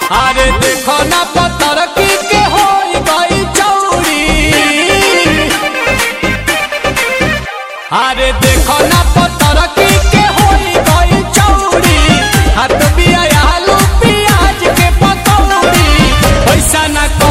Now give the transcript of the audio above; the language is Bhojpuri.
अरे देखो ना पत्थर की के होई गई चौड़ी। अरे देखो ना पत्थर की के होई गई चौड़ी। हाथ भी आलू प्याज के पकौड़ी पैसा ना